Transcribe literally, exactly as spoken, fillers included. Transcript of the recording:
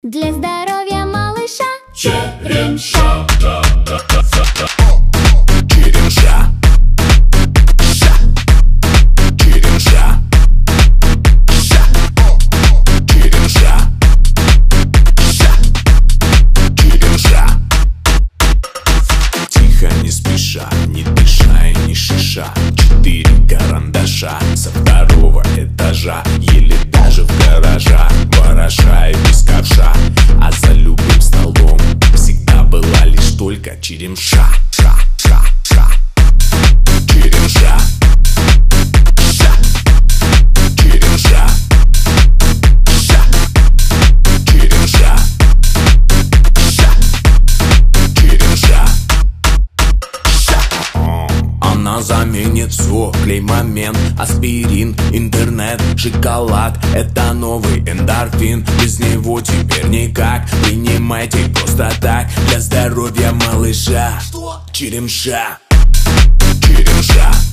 для здоровья малыша. Черемша. Черемша. Ша. Черемша. Ша. Черемша. Ша. Черемша. Тихо, не спеша, не дыша и не шиша. Четыре карандаша со второго этажа, еле даже в гаража, вороша и без ковша. А за любым столом всегда была лишь только черемша. Ша, ша, ша. Черемша. Ша. Черемша. Ша. Черемша. Ша. Черемша. Она заменит все, клей момент, аспирин, интернет, шоколад. Это новый эндорфин, без него теперь никак. Принимайте просто так, для здоровья малыша. Черемша. Черемша.